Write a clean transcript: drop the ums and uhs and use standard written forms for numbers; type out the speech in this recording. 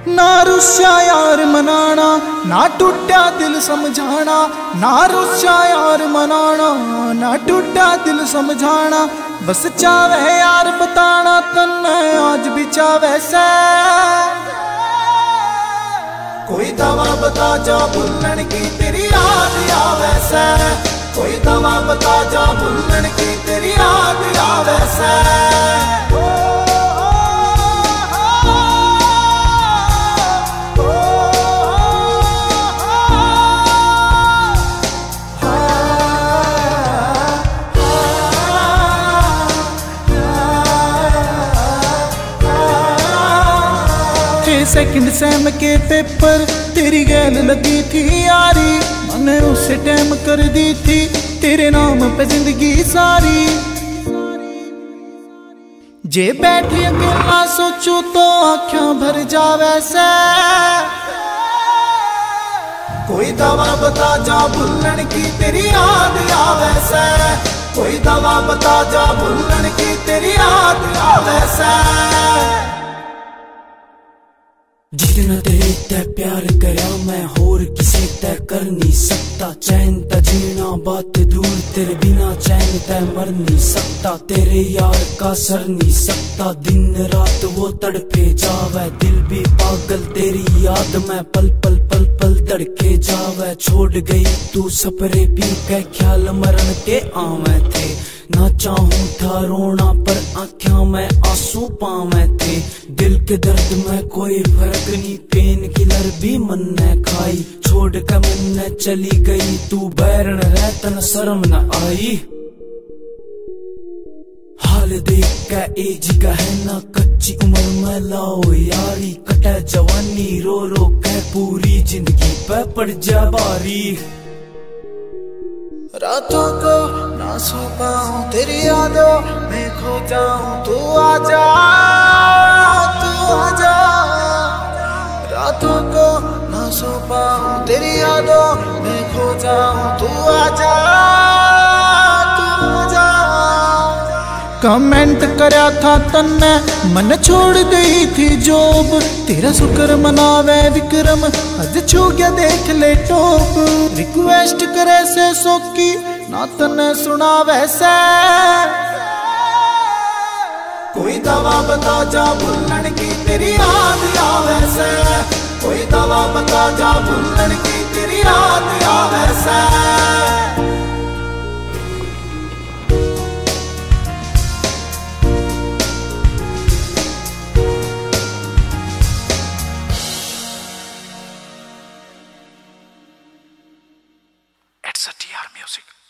ना रुस्या यार मनाना, ना टूटा दिल समझाना। ना रुस्या यार मनाना, ना टूटा दिल समझाना। बस चावे यार बताना तन्ने आज भी चावे से। कोई दवा बता जा भुलन की तेरी याद आवे से। कोई दवा बता जा भुलन की तेरी याद आवे से। सेकंड सेम के पेपर तेरी गैल लगी थी यारी। मैंने उसे टाइम कर दी थी तेरे नाम पे जिंदगी सारी। जे बैठी अकेला सोचू तो आँखें भर जावे से। कोई दवा बता जा भुलन की तेरी याद आवे से। कोई दवा बता जा भुलन की तेरी याद आवे से। जितना तेरे ते प्यार करा मैं होर किसे ते कर नहीं सकता। चैन ते जीना बात दूर तेरे बिना चैन ते मर नहीं सकता। तेरे यार का सर नहीं सकता। दिन रात वो तड़पे जावे दिल भी पागल तेरी याद में पल पल पल पल धड़के जावे। छोड़ गई तू सपरे पी के ख्याल मरण के आवे थे। ना चाहूं था रोना पर आँखों में आंसू पावे थे। दिल के दर्द में कोई फर्क नहीं पेन किलर भी मन ने खाई। छोड़ के मन ने चली गई तू बैरन रहतन शर्म न आई। हाल देख के एज का है ना कच्ची उम्र में लाओ यारी। कटे जवानी रो रो के पूरी जिंदगी पे पड़ जा बारी। रातों को ना सो पाऊं तेरी यादों में खो जाऊं। तू आजा तू आजा। रातों को ना सो पाऊं तेरी यादों में खो जाऊं। तू आजा तू आजा। कमेंट करया था तन्ने मन छोड़ गई थी जॉब। तेरा शुक्र मनावे विक्रम अज छू गया देख ले टॉप। रिक्वेस्ट करे से सोकी ना तन्ने सुनावे से। कोई दवा बता जा भुलन की तेरी याद आवे से। कोई दवा बता जा भुलन की तेरी याद आवे से। It's a TR Music.